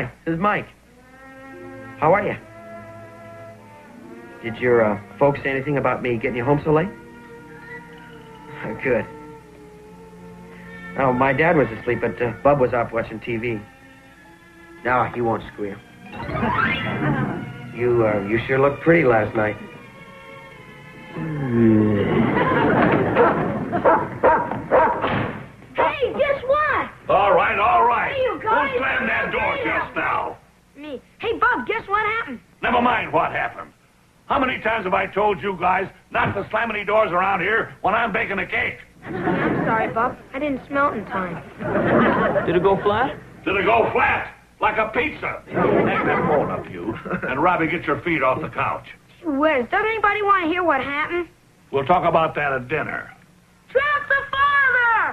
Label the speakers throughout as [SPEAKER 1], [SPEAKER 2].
[SPEAKER 1] Hi, this is Mike. How are you? Did your folks say anything about me getting you home so late? Good. Oh, my dad was asleep, but Bub was off watching TV. No, he won't squeal. You sure looked pretty last night.
[SPEAKER 2] Hey, guess what?
[SPEAKER 3] All right.
[SPEAKER 2] Hey, you guys.
[SPEAKER 3] Who slammed that door just now?
[SPEAKER 2] Me. Hey, Bub, guess what happened?
[SPEAKER 3] Never mind what happened. How many times have I told you guys not to slam any doors around here when I'm baking a cake?
[SPEAKER 2] I'm sorry, Bub. I didn't smell it in time.
[SPEAKER 1] Did it go flat?
[SPEAKER 3] Did it go flat? Like a pizza? Take that phone up, you. And Robbie, get your feet off the couch.
[SPEAKER 2] Gee whiz, does anybody want to hear what happened?
[SPEAKER 3] We'll talk about that at dinner.
[SPEAKER 2] Trap the father!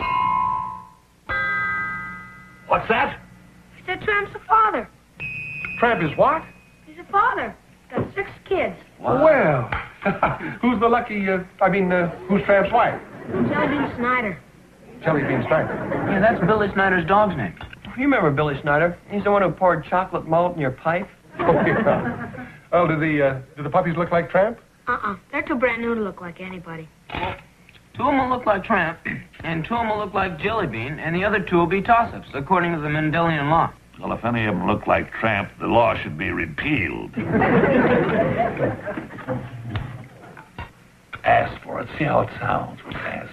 [SPEAKER 3] What's that?
[SPEAKER 2] I said Tramp's the father.
[SPEAKER 4] Tramp is what?
[SPEAKER 2] He's a father. Got 6 kids.
[SPEAKER 4] Well, who's the lucky, who's Tramp's wife?
[SPEAKER 2] Jelly Bean Snyder.
[SPEAKER 4] Jelly Bean Snyder.
[SPEAKER 1] Yeah, that's Billy Snyder's dog's name. You remember Billy Snyder? He's the one who poured chocolate malt in your pipe.
[SPEAKER 4] Oh, yeah. Oh, do the puppies look like Tramp?
[SPEAKER 2] They're too brand new to look like anybody.
[SPEAKER 1] 2 of them will look like Tramp, and 2 of them will look like Jelly Bean, and the other 2 will be toss-ups, according to the Mendelian law.
[SPEAKER 3] Well, if any of them look like Tramp, the law should be repealed. Ask for it. See how it sounds when you ask.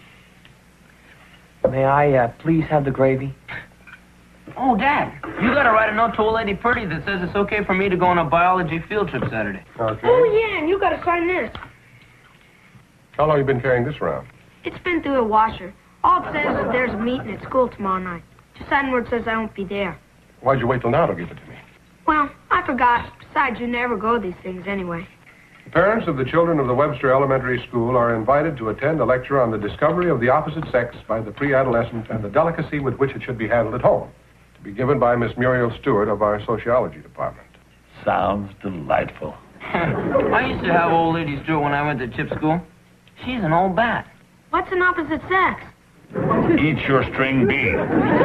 [SPEAKER 1] May I, please have the gravy? Oh, Dad, you gotta write a note to old Lady Purdy that says it's okay for me to go on a biology field trip Saturday.
[SPEAKER 4] Okay.
[SPEAKER 2] Oh, yeah, and you got to sign this.
[SPEAKER 4] How long you been carrying this around?
[SPEAKER 2] It's been through a washer. All it says is there's a meeting at school tomorrow night. Just sign where it says I won't be there.
[SPEAKER 4] Why'd you wait till now to give it to me?
[SPEAKER 2] Well, I forgot. Besides, you never go to these things anyway.
[SPEAKER 4] The parents of the children of the Webster Elementary School are invited to attend a lecture on the discovery of the opposite sex by the pre-adolescent and the delicacy with which it should be handled at home, to be given by Miss Muriel Stewart of our sociology department.
[SPEAKER 3] Sounds delightful.
[SPEAKER 1] I used to have old ladies do it when I went to chip school. She's an old bat.
[SPEAKER 2] What's an opposite sex?
[SPEAKER 3] Eat your string bean.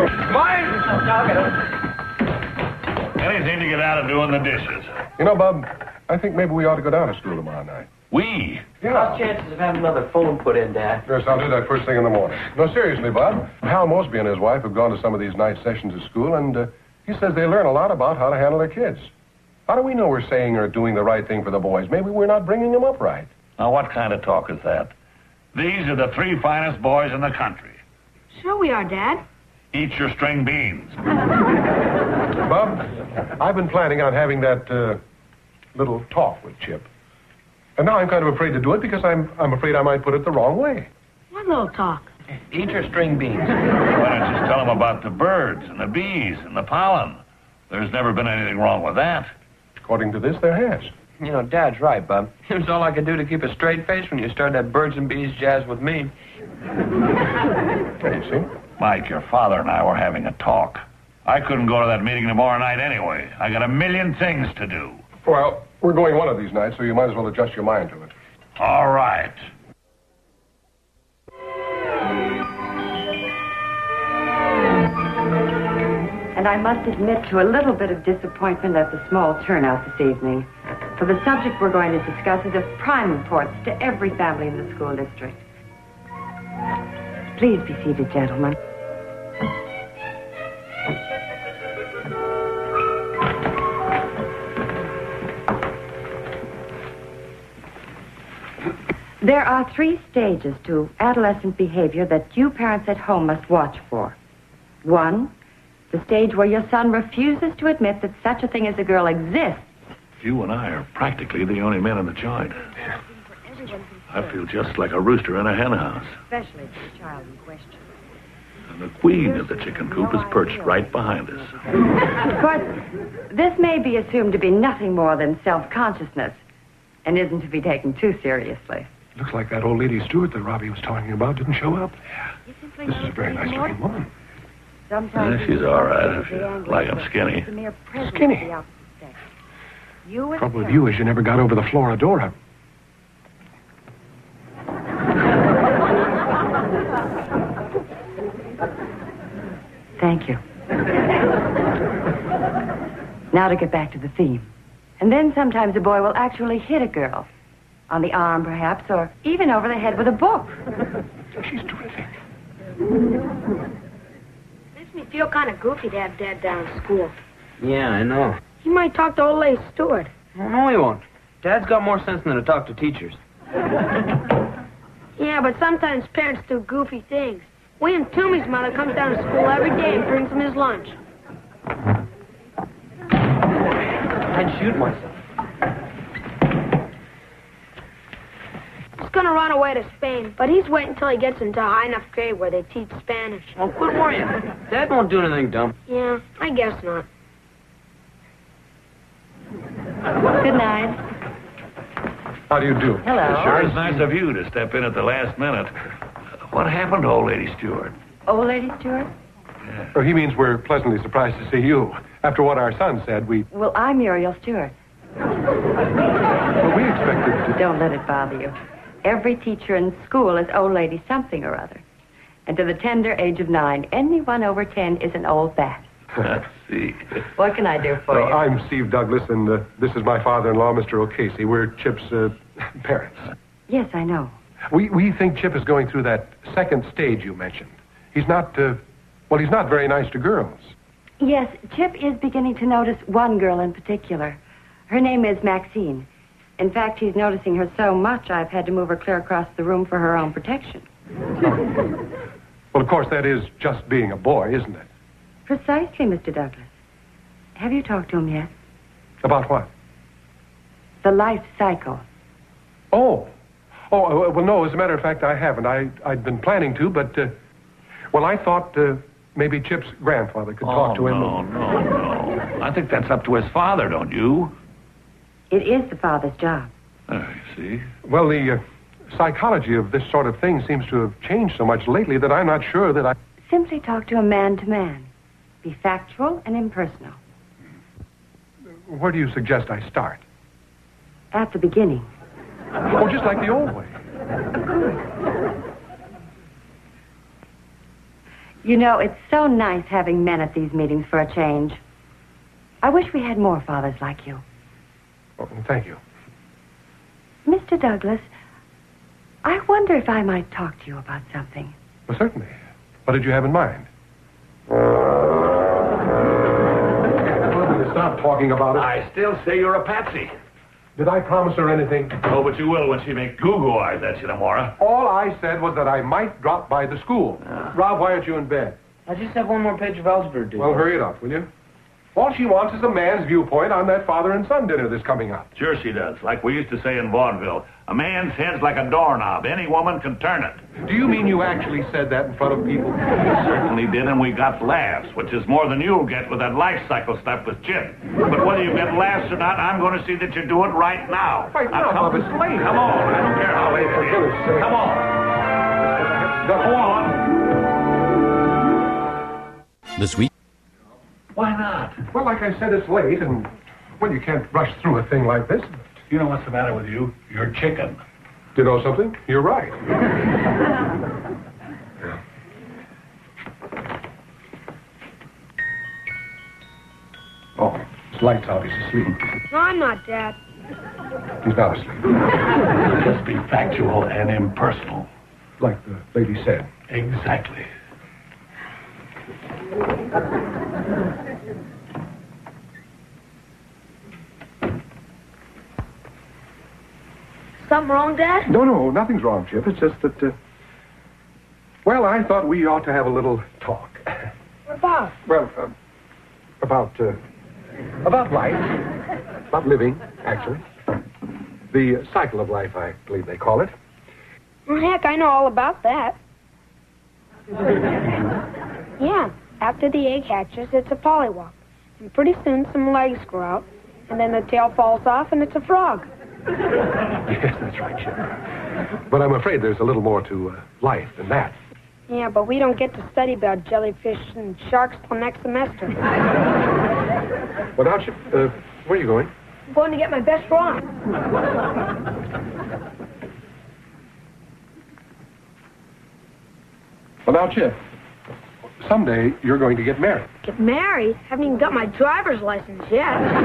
[SPEAKER 3] Anything to get out of doing the dishes.
[SPEAKER 4] You know, Bub, I think maybe we ought to go down to school tomorrow night.
[SPEAKER 3] We?
[SPEAKER 4] Yeah.
[SPEAKER 1] Chances of having another phone put in, Dad?
[SPEAKER 4] Yes, I'll do that first thing in the morning. No, seriously, Bob. Hal Mosby and his wife have gone to some of these night sessions at school, and he says they learn a lot about how to handle their kids. How do we know we're saying or doing the right thing for the boys? Maybe we're not bringing them up right.
[SPEAKER 3] Now, what kind of talk is that? These are the 3 finest boys in the country.
[SPEAKER 2] Sure we are, Dad.
[SPEAKER 3] Eat your string beans.
[SPEAKER 4] Bob, I've been planning on having that little talk with Chip. And now I'm kind of afraid to do it because I'm afraid I might put it the wrong way.
[SPEAKER 2] What little talk?
[SPEAKER 1] Eat your string beans.
[SPEAKER 3] Why don't you tell them about the birds and the bees and the pollen? There's never been anything wrong with that.
[SPEAKER 4] According to this, there has.
[SPEAKER 1] You know, Dad's right, Bub. It was all I could do to keep a straight face when you started that birds and bees jazz with me.
[SPEAKER 4] There you see.
[SPEAKER 3] Mike, your father and I were having a talk. I couldn't go to that meeting tomorrow night anyway. I got a million things to do.
[SPEAKER 4] Well, we're going one of these nights, so you might as well adjust your mind to it.
[SPEAKER 3] All right.
[SPEAKER 5] And I must admit to a little bit of disappointment at the small turnout this evening. For the subject we're going to discuss is of prime importance to every family in the school district. Please be seated, gentlemen. There are 3 stages to adolescent behavior that you parents at home must watch for. 1, the stage where your son refuses to admit that such a thing as a girl exists.
[SPEAKER 3] You and I are practically the only men in the joint. I feel just like a rooster in a hen house.
[SPEAKER 5] Especially for the child in question.
[SPEAKER 3] And the queen of the chicken coop is perched right behind us.
[SPEAKER 5] Of course, this may be assumed to be nothing more than self-consciousness and isn't to be taken too seriously.
[SPEAKER 4] Looks like that old lady Stewart that Robbie was talking about didn't show up. This is a very nice-looking woman.
[SPEAKER 5] Sometimes
[SPEAKER 3] She's all right if you like 'em skinny.
[SPEAKER 4] Skinny? Trouble with you is you never got over the Florodora.
[SPEAKER 5] Thank you. Now to get back to the theme. And then sometimes a boy will actually hit a girl. On the arm, perhaps, or even over the head with a book.
[SPEAKER 4] She's terrific.
[SPEAKER 2] Makes me feel kind of goofy to have Dad down at school.
[SPEAKER 1] Yeah, I know.
[SPEAKER 2] He might talk to old lady Stewart.
[SPEAKER 1] Oh, no, he won't. Dad's got more sense than to talk to teachers.
[SPEAKER 2] Yeah, but sometimes parents do goofy things. William Toomey's mother comes down to school every day and brings him his lunch.
[SPEAKER 1] I'd shoot myself.
[SPEAKER 2] He's gonna run away to Spain, but he's waiting until he gets into a high enough grade where they teach Spanish.
[SPEAKER 1] Oh, quit worrying. Dad won't do anything dumb.
[SPEAKER 2] Yeah, I guess not.
[SPEAKER 5] Good night.
[SPEAKER 4] How do you do?
[SPEAKER 5] Hello.
[SPEAKER 3] Sure is nice of you to step in at the last minute. What happened to old lady Stewart?
[SPEAKER 5] Old lady Stewart?
[SPEAKER 4] Oh, he means we're pleasantly surprised to see you. After what our son said,
[SPEAKER 5] Well, I'm Muriel Stewart.
[SPEAKER 4] we expected to...
[SPEAKER 5] Don't let it bother you. Every teacher in school is old lady something or other. And to the tender age of 9, anyone over 10 is an old bat.
[SPEAKER 3] Let's see.
[SPEAKER 5] What can I do for you?
[SPEAKER 4] I'm Steve Douglas, and this is my father-in-law, Mr. O'Casey. We're Chip's parents.
[SPEAKER 5] Yes, I know.
[SPEAKER 4] We think Chip is going through that second stage you mentioned. He's not, he's not very nice to girls.
[SPEAKER 5] Yes, Chip is beginning to notice one girl in particular. Her name is Maxine. In fact, he's noticing her so much, I've had to move her clear across the room for her own protection.
[SPEAKER 4] Well, of course, that is just being a boy, isn't it?
[SPEAKER 5] Precisely, Mr. Douglas. Have you talked to him yet?
[SPEAKER 4] About what?
[SPEAKER 5] The life cycle.
[SPEAKER 4] Oh, well, no, as a matter of fact, I haven't. I'd been planning to, but, I thought maybe Chip's grandfather could talk to him.
[SPEAKER 3] No. I think that's up to his father, don't you?
[SPEAKER 5] It is the father's job.
[SPEAKER 3] I see.
[SPEAKER 4] Well, the psychology of this sort of thing seems to have changed so much lately that I'm not sure that I...
[SPEAKER 5] Simply talk to him man to man. Be factual and impersonal.
[SPEAKER 4] Where do you suggest I start?
[SPEAKER 5] At the beginning.
[SPEAKER 4] Oh, just like the old way.
[SPEAKER 5] You know, it's so nice having men at these meetings for a change. I wish we had more fathers like you.
[SPEAKER 4] Oh, thank you.
[SPEAKER 5] Mr. Douglas, I wonder if I might talk to you about something.
[SPEAKER 4] Well, certainly. What did you have in mind? Stop talking about it.
[SPEAKER 3] I still say you're a patsy.
[SPEAKER 4] Did I promise her anything?
[SPEAKER 3] Oh, but you will when she makes goo-goo eyes at you tomorrow.
[SPEAKER 4] All I said was that I might drop by the school. Rob, why aren't you in bed?
[SPEAKER 1] I just have one more page of algebra to do.
[SPEAKER 4] Well, hurry it up, will you? All she wants is a man's viewpoint on that father and son dinner that's coming up.
[SPEAKER 3] Sure she does. Like we used to say in vaudeville, a man's head's like a doorknob. Any woman can turn it.
[SPEAKER 4] Do you mean you actually said that in front of people?
[SPEAKER 3] Certainly did, and we got laughs, which is more than you'll get with that life cycle stuff with Chip. But whether you get laughs or not, I'm going to see that you do it right now.
[SPEAKER 4] Right now,
[SPEAKER 3] come,
[SPEAKER 4] Bubba, it's late.
[SPEAKER 3] Come on. I don't care how late
[SPEAKER 4] For
[SPEAKER 3] it
[SPEAKER 4] goodness
[SPEAKER 3] is.
[SPEAKER 4] sake.
[SPEAKER 3] Come on. Go on.
[SPEAKER 6] This week.
[SPEAKER 3] Why not?
[SPEAKER 4] Well, like I said, it's late, and, well, you can't rush through a thing like this.
[SPEAKER 3] You know what's the matter with you? You're chicken.
[SPEAKER 4] Do you know something? You're right. Yeah. Oh, his light's out. He's asleep.
[SPEAKER 2] No, I'm not, Dad.
[SPEAKER 4] He's not asleep.
[SPEAKER 3] Just be factual and impersonal.
[SPEAKER 4] Like the lady said.
[SPEAKER 3] Exactly.
[SPEAKER 2] Something wrong, Dad?
[SPEAKER 4] No, nothing's wrong, Chip. It's just that, well, I thought we ought to have a little talk.
[SPEAKER 2] What about?
[SPEAKER 4] Well, about life. About living, actually. The cycle of life, I believe they call it.
[SPEAKER 2] Well, heck, I know all about that. Yeah, after the egg hatches, it's a pollywog. And pretty soon some legs grow out, and then the tail falls off, and it's a frog.
[SPEAKER 4] Yes, that's right, Chip. But I'm afraid there's a little more to life than that.
[SPEAKER 2] Yeah, but we don't get to study about jellyfish and sharks till next semester.
[SPEAKER 4] Well, now, Chip, where are you going?
[SPEAKER 2] I'm going to get my best rhyme.
[SPEAKER 4] Well, now, Chip, someday you're going to get married.
[SPEAKER 2] Get married? Haven't even got my driver's license yet.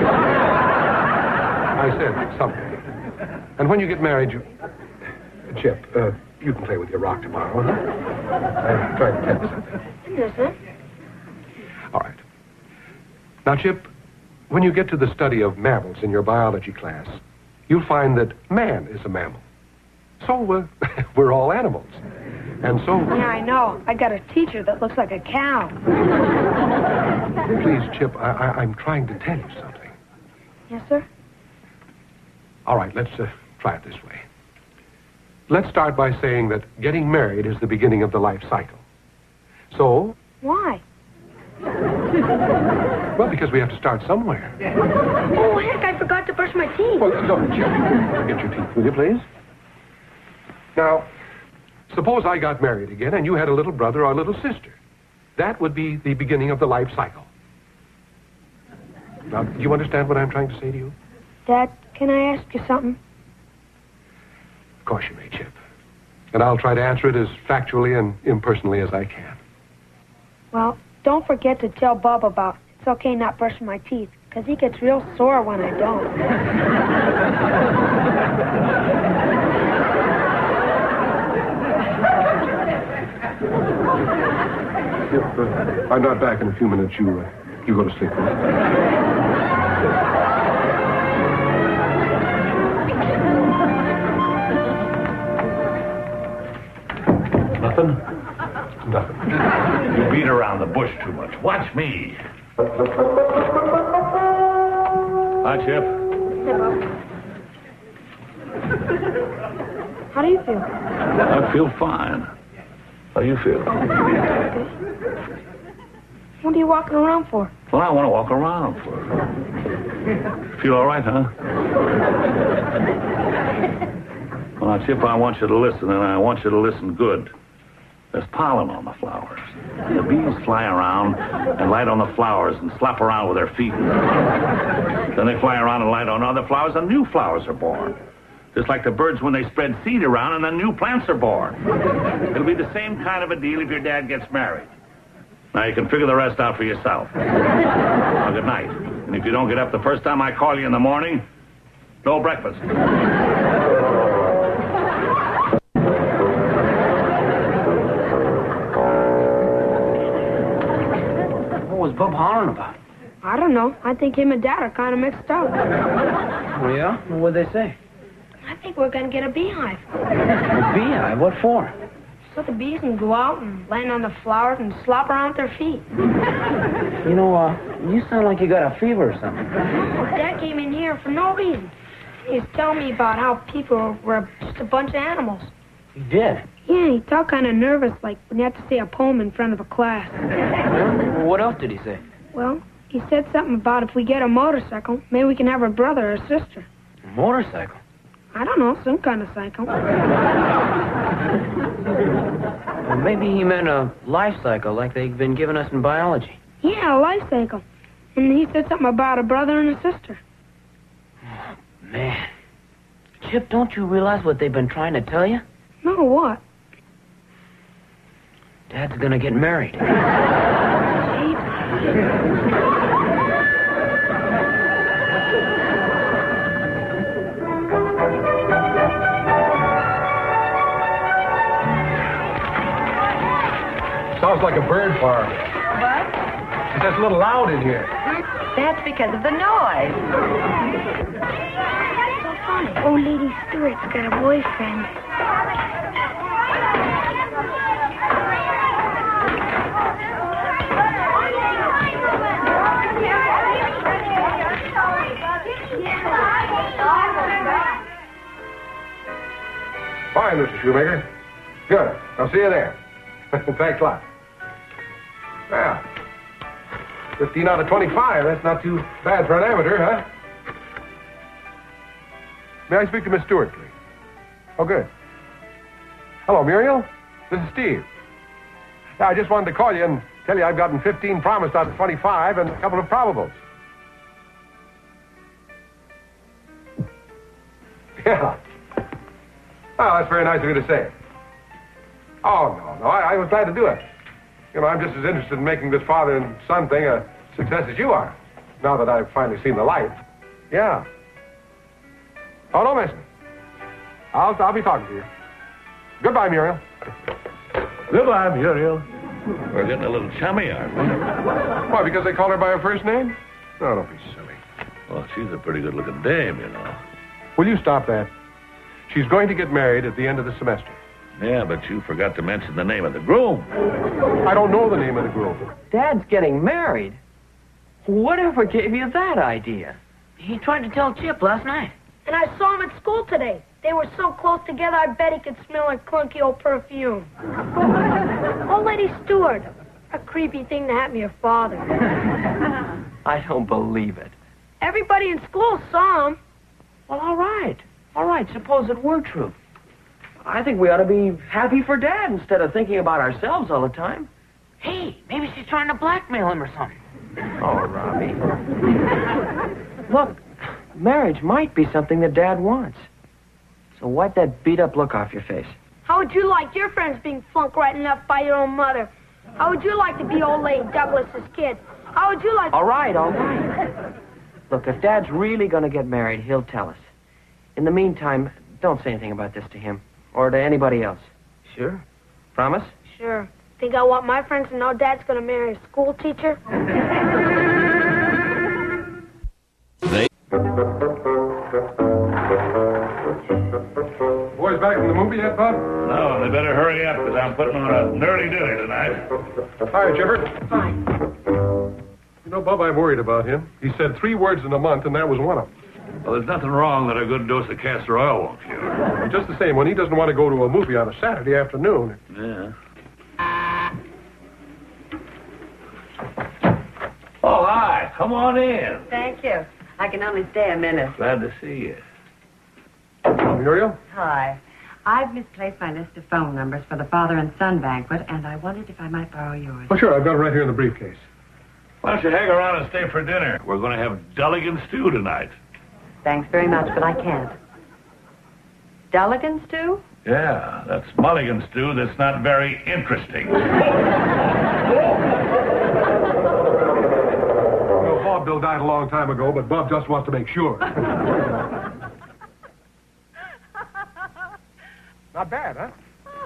[SPEAKER 4] I said someday. And when you get married, you... Chip, you can play with your rock tomorrow, huh? I'm trying to tell you something.
[SPEAKER 2] Yes, sir.
[SPEAKER 4] All right. Now, Chip, when you get to the study of mammals in your biology class, you'll find that man is a mammal. So, we're all animals. And so...
[SPEAKER 2] Yeah, I know. I got a teacher that looks like a cow.
[SPEAKER 4] Please, Chip, I'm trying to tell you something.
[SPEAKER 2] Yes, sir?
[SPEAKER 4] All right, let's try it this way. Let's start by saying that getting married is the beginning of the life cycle. So...
[SPEAKER 2] Why?
[SPEAKER 4] Well, because we have to start somewhere.
[SPEAKER 2] Oh, heck, I forgot to brush my teeth.
[SPEAKER 4] Well, no, Chip, get your teeth, will you, please? Now, suppose I got married again and you had a little brother or a little sister. That would be the beginning of the life cycle. Now, do you understand what I'm trying to say to you?
[SPEAKER 2] Dad, can I ask you something?
[SPEAKER 4] Of course you may, Chip. And I'll try to answer it as factually and impersonally as I can.
[SPEAKER 2] Well, don't forget to tell Bub about it's okay not brushing my teeth, because he gets real sore when I don't.
[SPEAKER 4] Chip, I'm not back in a few minutes. You go to sleep.
[SPEAKER 3] Nothing?
[SPEAKER 4] Nothing.
[SPEAKER 3] You beat around the bush too much. Watch me. Hi, Chip.
[SPEAKER 2] Hey, Bub. How do you feel?
[SPEAKER 3] I feel fine. How do you feel?
[SPEAKER 2] What are you walking around for?
[SPEAKER 3] Well, I want to walk around for it. Feel all right, huh? Well, now, Chip, I want you to listen, and I want you to listen good. There's pollen on the flowers. The bees fly around and light on the flowers and slap around with their feet. Then they fly around and light on other flowers, and new flowers are born. Just like the birds when they spread seed around, and then new plants are born. It'll be the same kind of a deal if your dad gets married. Now, you can figure the rest out for yourself. Now, good night. And if you don't get up the first time I call you in the morning, no breakfast.
[SPEAKER 1] What was Bub hollering about?
[SPEAKER 2] I don't know. I think him and Dad are kind of mixed up.
[SPEAKER 1] Oh, yeah? What'd they say?
[SPEAKER 2] I think we're going to get a beehive.
[SPEAKER 1] A beehive? What for?
[SPEAKER 2] So the bees can go out and land on the flowers and slop around with their feet.
[SPEAKER 1] You know, you sound like you got a fever or something.
[SPEAKER 2] Dad came in here for no reason. He was telling me about how people were just a bunch of animals.
[SPEAKER 1] He did?
[SPEAKER 2] Yeah, he felt kind of nervous, like when you have to say a poem in front of a class.
[SPEAKER 1] Well, what else did he say?
[SPEAKER 2] Well, he said something about if we get a motorcycle, maybe we can have a brother or sister.
[SPEAKER 1] A motorcycle?
[SPEAKER 2] I don't know, some kind of cycle.
[SPEAKER 1] Well, maybe he meant a life cycle like they've been giving us in biology.
[SPEAKER 2] Yeah, a life cycle. And he said something about a brother and a sister.
[SPEAKER 1] Oh, man. Chip, don't you realize what they've been trying to tell you?
[SPEAKER 2] No, what?
[SPEAKER 1] Dad's gonna get married.
[SPEAKER 4] Sounds like a bird farm.
[SPEAKER 5] What?
[SPEAKER 4] It's just a little loud in here.
[SPEAKER 5] That's because of the noise.
[SPEAKER 2] So funny. Old Lady Stewart's got a boyfriend.
[SPEAKER 4] Fine, Mr. Shoemaker. Good. I'll see you there. Thanks a lot. Well, 15 out of 25. That's not too bad for an amateur, huh? May I speak to Miss Stewart, please? Oh, good. Hello, Muriel. This is Steve. Yeah, I just wanted to call you and tell you I've gotten 15 promised out of 25 and a couple of probables. Yeah. Oh, that's very nice of you to say. Oh, no. I was glad to do it. I'm just as interested in making this father and son thing a success as you are, now that I've finally seen the light. Yeah. Oh, don't mention it. I'll be talking to you. Goodbye, Muriel.
[SPEAKER 3] Goodbye, Muriel. We're getting a little chummy, aren't we?
[SPEAKER 4] Why, because they call her by her first name? No, don't be silly.
[SPEAKER 3] Well, she's a pretty good-looking dame, you know.
[SPEAKER 4] Will you stop that? She's going to get married at the end of the semester.
[SPEAKER 3] Yeah, but you forgot to mention the name of the groom.
[SPEAKER 4] I don't know the name of the groom.
[SPEAKER 1] Dad's getting married. Whatever gave you that idea? He tried to tell Chip last night.
[SPEAKER 2] And I saw him at school today. They were so close together, I bet he could smell her clunky old perfume. Old Lady Stewart. A creepy thing to happen to your father.
[SPEAKER 1] I don't believe it.
[SPEAKER 2] Everybody in school saw him.
[SPEAKER 1] Well, all right. All right, suppose it were true. I think we ought to be happy for Dad instead of thinking about ourselves all the time. Hey, maybe she's trying to blackmail him or something. Oh, Robbie. Look, marriage might be something that Dad wants. So wipe that beat-up look off your face.
[SPEAKER 2] How would you like your friends being flunk right enough by your own mother? How would you like to be old Lady Douglas's kid? How would you like...
[SPEAKER 1] All right. Look, if Dad's really going to get married, he'll tell us. In the meantime, don't say anything about this to him or to anybody else. Sure? Promise?
[SPEAKER 2] Sure. Think I want my friends to know Dad's going to marry a school teacher?
[SPEAKER 4] Boys back from the movie yet, Bub?
[SPEAKER 3] No, they better hurry up, because I'm putting on a nerdy duty tonight.
[SPEAKER 4] Hi, Chipper.
[SPEAKER 2] Hi.
[SPEAKER 4] You know, Bub, I'm worried about him. He said 3 words in a month, and that was one of them.
[SPEAKER 3] Well, there's nothing wrong that a good dose of castor oil won't cure.
[SPEAKER 4] Just the same, when he doesn't want to go to a movie on a Saturday afternoon.
[SPEAKER 3] Yeah. Oh, hi. Come on in.
[SPEAKER 5] Thank you. I can only stay a minute.
[SPEAKER 3] Glad to see you.
[SPEAKER 4] Muriel?
[SPEAKER 5] Hi. I've misplaced my list of phone numbers for the father and son banquet, and I wondered if I might borrow yours.
[SPEAKER 4] Oh, sure, I've got it right here in the briefcase.
[SPEAKER 3] Why don't you hang around and stay for dinner? We're going to have Dulligan stew tonight.
[SPEAKER 5] Thanks very much, but I can't. Dulligan stew?
[SPEAKER 3] Yeah, that's mulligan stew that's not very interesting.
[SPEAKER 4] Well, Bob Bill died a long time ago, but Bob just wants to make sure. Not bad, huh?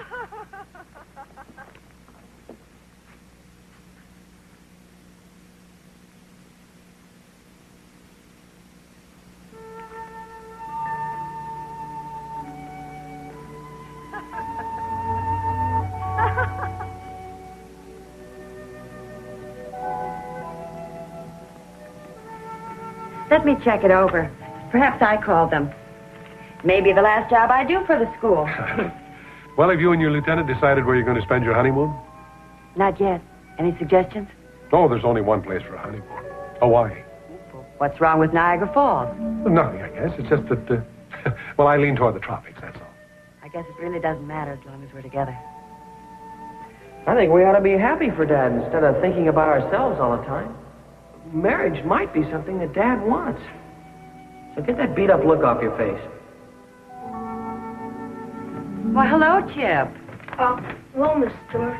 [SPEAKER 5] Let me check it over. Perhaps I called them. Maybe the last job I do for the school.
[SPEAKER 4] Well, have you and your lieutenant decided where you're going to spend your honeymoon?
[SPEAKER 5] Not yet. Any suggestions?
[SPEAKER 4] Oh, there's only one place for a honeymoon. Hawaii.
[SPEAKER 5] What's wrong with Niagara Falls?
[SPEAKER 4] Well, nothing, I guess. It's just that, well, I lean toward the tropics, that's all.
[SPEAKER 5] I guess it really doesn't matter as long as we're together.
[SPEAKER 1] I think we ought to be happy for Dad instead of thinking about ourselves all the time. Marriage might be something that Dad wants. So get that beat-up look off your face.
[SPEAKER 5] Well, hello, Chip.
[SPEAKER 2] Hello, Miss Stewart.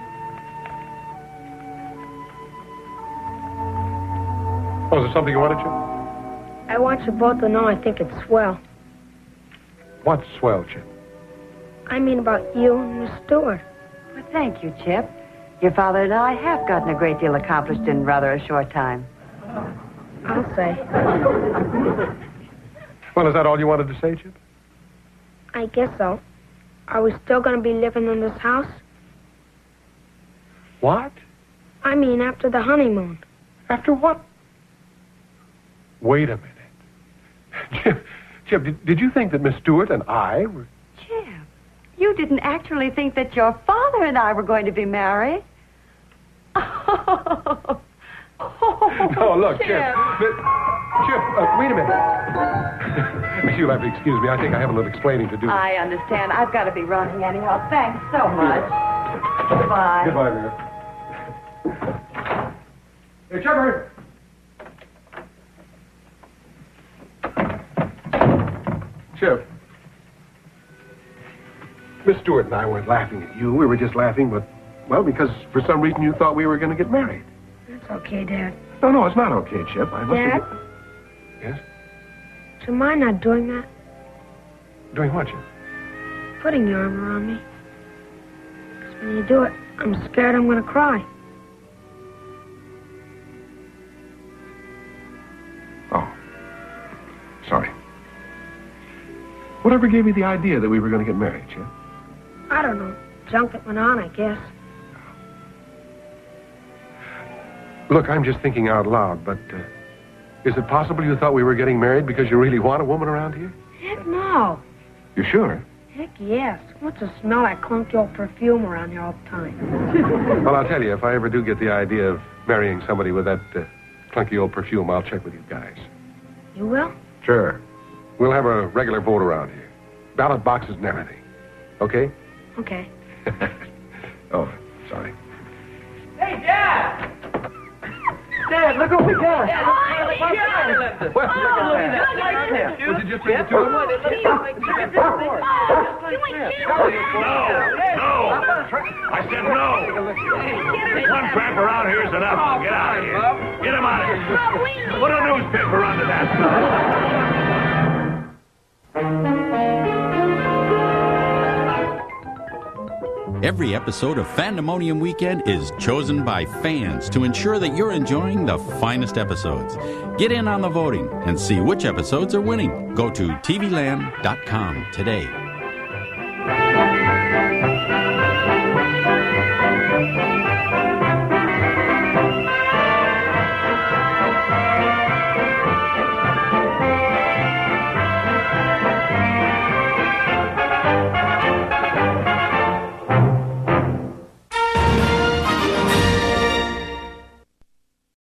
[SPEAKER 4] Oh, is there something you wanted, Chip?
[SPEAKER 2] I want you both to know I think it's swell.
[SPEAKER 4] What's swell, Chip?
[SPEAKER 2] I mean about you and Miss Stewart.
[SPEAKER 5] Well, thank you, Chip. Your father and I have gotten a great deal accomplished in rather a short time.
[SPEAKER 2] I'll say.
[SPEAKER 4] Well, is that all you wanted to say, Chip?
[SPEAKER 2] I guess so. Are we still going to be living in this house?
[SPEAKER 4] What?
[SPEAKER 2] I mean, after the honeymoon.
[SPEAKER 4] After what? Wait a minute. Chip, did you think that Miss Stewart and I were...
[SPEAKER 5] Chip, you didn't actually think that your father and I were going to be married?
[SPEAKER 4] No, look, Chip. Chip, wait a minute. You'll have to excuse me. I think I have a little explaining to do.
[SPEAKER 5] I understand. I've got to be running anyhow. Thanks so much. Goodbye.
[SPEAKER 4] Goodbye, Mary. Hey, Chipper. Chip. Miss Stewart and I weren't laughing at you. We were just laughing, but Well, because for some reason you thought we were going to get married.
[SPEAKER 2] That's okay, Dad.
[SPEAKER 4] No, it's not okay, Chip. I must
[SPEAKER 2] Dad?
[SPEAKER 4] have... Yes?
[SPEAKER 2] Do you mind not doing that?
[SPEAKER 4] Doing what, Chip?
[SPEAKER 2] Putting your arm around me. 'Cause when you do it, I'm scared I'm going to cry.
[SPEAKER 4] Oh. Sorry. Whatever gave you the idea that we were going to get married, Chip?
[SPEAKER 2] I don't know. Junk that went on, I guess.
[SPEAKER 4] Look, I'm just thinking out loud, but is it possible you thought we were getting married because you really want a woman around here?
[SPEAKER 2] Heck no.
[SPEAKER 4] You sure?
[SPEAKER 2] Heck yes. What's the smell that clunky old perfume around here all the time?
[SPEAKER 4] Well, I'll tell you, if I ever do get the idea of marrying somebody with that clunky old perfume, I'll check with you guys.
[SPEAKER 2] You will?
[SPEAKER 4] Sure. We'll have a regular vote around here. Ballot boxes and everything. Okay?
[SPEAKER 2] Okay.
[SPEAKER 4] Oh, sorry.
[SPEAKER 1] Hey, Dad! Dad, look what we got.
[SPEAKER 4] What?
[SPEAKER 1] Look at that.
[SPEAKER 4] Was it just the two of them?
[SPEAKER 3] No! I said no! One crap around here is enough. Get out of here. Get him out of here. Put a newspaper under that stuff.
[SPEAKER 6] Every episode of Fandemonium Weekend is chosen by fans to ensure that you're enjoying the finest episodes. Get in on the voting and see which episodes are winning. Go to tvland.com today.